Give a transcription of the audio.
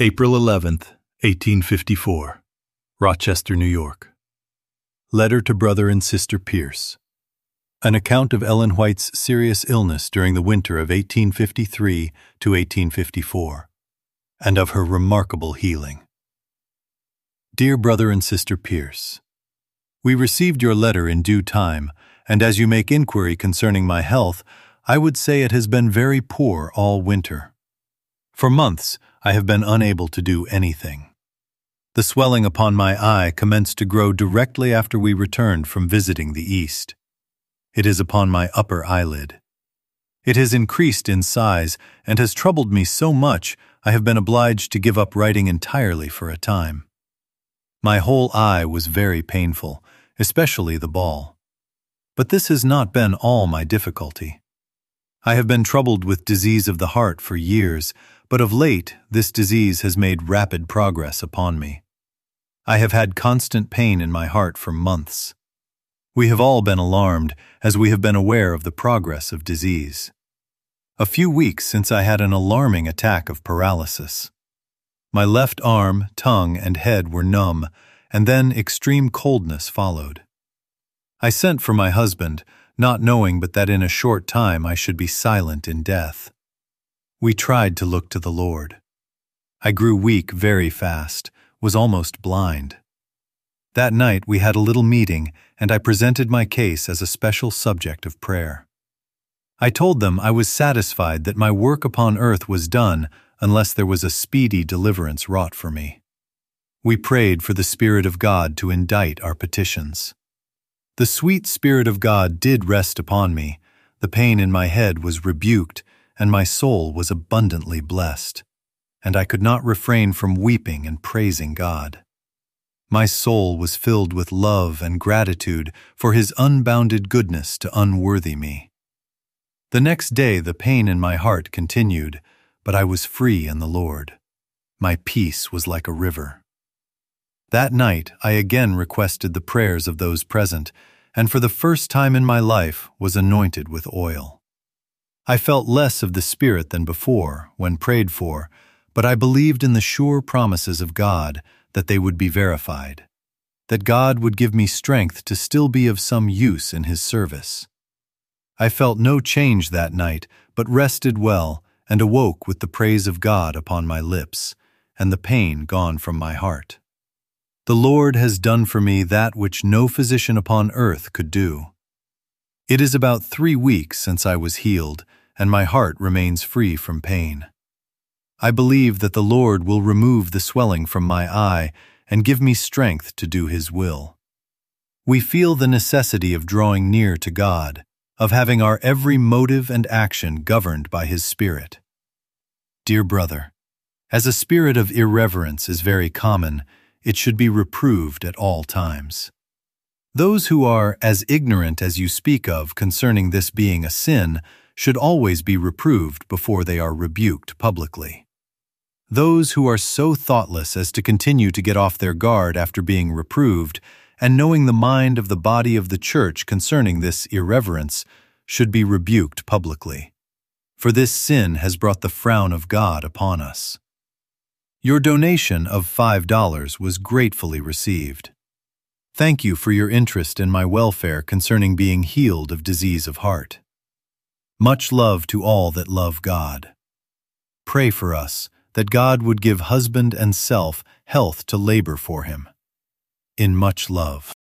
April 11th, 1854, Rochester, New York. Letter to Brother and Sister Pierce. An account of Ellen White's serious illness during the winter of 1853 to 1854, and of her remarkable healing. Dear Brother and Sister Pierce, we received your letter in due time, and as you make inquiry concerning my health, I would say it has been very poor all winter. For months, I have been unable to do anything. The swelling upon my eye commenced to grow directly after we returned from visiting the East. It is upon my upper eyelid. It has increased in size and has troubled me so much I have been obliged to give up writing entirely for a time. My whole eye was very painful, especially the ball. But this has not been all my difficulty. I have been troubled with disease of the heart for years, but of late this disease has made rapid progress upon me. I have had constant pain in my heart for months. We have all been alarmed, as we have been aware of the progress of disease. A few weeks since I had an alarming attack of paralysis. My left arm, tongue, and head were numb, and then extreme coldness followed. I sent for my husband, not knowing but that in a short time I should be silent in death. We tried to look to the Lord. I grew weak very fast, was almost blind. That night we had a little meeting, and I presented my case as a special subject of prayer. I told them I was satisfied that my work upon earth was done unless there was a speedy deliverance wrought for me. We prayed for the Spirit of God to indite our petitions. The sweet Spirit of God did rest upon me, the pain in my head was rebuked, and my soul was abundantly blessed, and I could not refrain from weeping and praising God. My soul was filled with love and gratitude for His unbounded goodness to unworthy me. The next day the pain in my heart continued, but I was free in the Lord. My peace was like a river. That night I again requested the prayers of those present, and for the first time in my life was anointed with oil. I felt less of the Spirit than before, when prayed for, but I believed in the sure promises of God that they would be verified, that God would give me strength to still be of some use in His service. I felt no change that night, but rested well and awoke with the praise of God upon my lips, and the pain gone from my heart. The Lord has done for me that which no physician upon earth could do. It is about 3 weeks since I was healed, and my heart remains free from pain. I believe that the Lord will remove the swelling from my eye and give me strength to do His will. We feel the necessity of drawing near to God, of having our every motive and action governed by His Spirit. Dear brother, as a spirit of irreverence is very common, it should be reproved at all times. Those who are as ignorant as you speak of concerning this being a sin should always be reproved before they are rebuked publicly. Those who are so thoughtless as to continue to get off their guard after being reproved, and knowing the mind of the body of the church concerning this irreverence, should be rebuked publicly. For this sin has brought the frown of God upon us. Your donation of $5 was gratefully received. Thank you for your interest in my welfare concerning being healed of disease of heart. Much love to all that love God. Pray for us, that God would give husband and self health to labor for Him. In much love.